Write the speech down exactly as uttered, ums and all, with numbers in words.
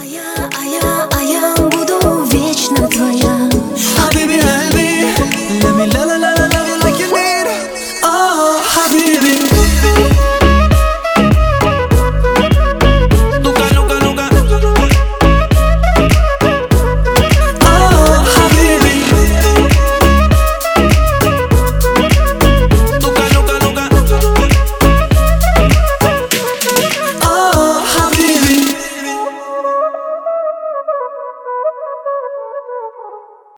я, а я, а я буду вечно твоя. حبيبي قلبي let me la la la la love you like you need. Oh حبيبي